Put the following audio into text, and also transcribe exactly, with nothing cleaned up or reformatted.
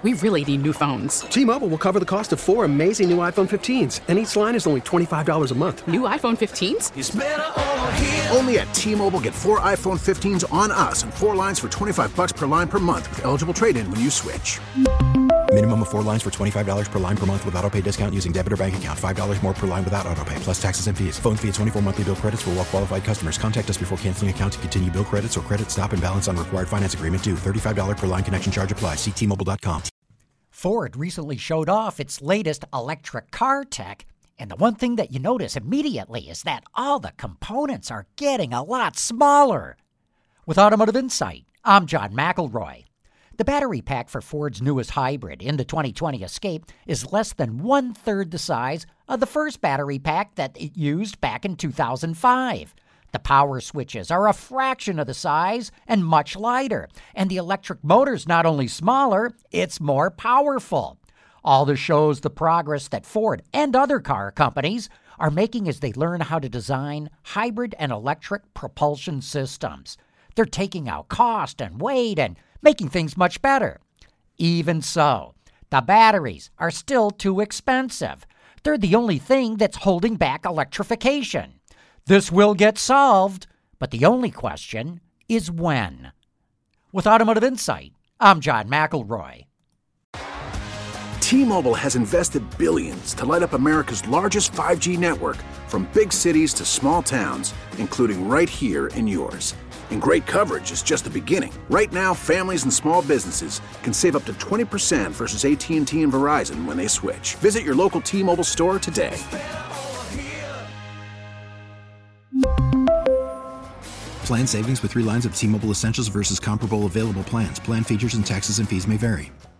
We really need new phones. T-Mobile will cover the cost of four amazing new iPhone fifteens, and each line is only twenty-five dollars a month. New iPhone fifteens? It's better over here. Only at T-Mobile, get four iPhone fifteens on us and four lines for twenty-five bucks per line per month with eligible trade-in when you switch. Minimum of four lines for twenty-five dollars per line per month with autopay discount using debit or bank account. five dollars more per line without autopay, plus taxes and fees. Phone fee at twenty-four monthly bill credits for well-qualified customers. Contact us before canceling account to continue bill credits or credit stop and balance on required finance agreement due. thirty-five dollars per line connection charge applies. See T Mobile dot com. Ford recently showed off its latest electric car tech, and the one thing that you notice immediately is that all the components are getting a lot smaller. With Automotive Insight, I'm John McElroy. The battery pack for Ford's newest hybrid in the twenty twenty Escape is less than one-third the size of the first battery pack that it used back in two thousand five. The power switches are a fraction of the size and much lighter, and the electric motor's not only smaller, it's more powerful. All this shows the progress that Ford and other car companies are making as they learn how to design hybrid and electric propulsion systems. They're taking out cost and weight and making things much better. Even so, the batteries are still too expensive. They're the only thing that's holding back electrification. This will get solved, but the only question is when. With Automotive Insight, I'm John McElroy. T-Mobile has invested billions to light up America's largest five G network, from big cities to small towns, including right here in yours. And great coverage is just the beginning. Right now, families and small businesses can save up to twenty percent versus A T and T and Verizon when they switch. Visit your local T-Mobile store today. Plan savings with three lines of T-Mobile Essentials versus comparable available plans. Plan features and taxes and fees may vary.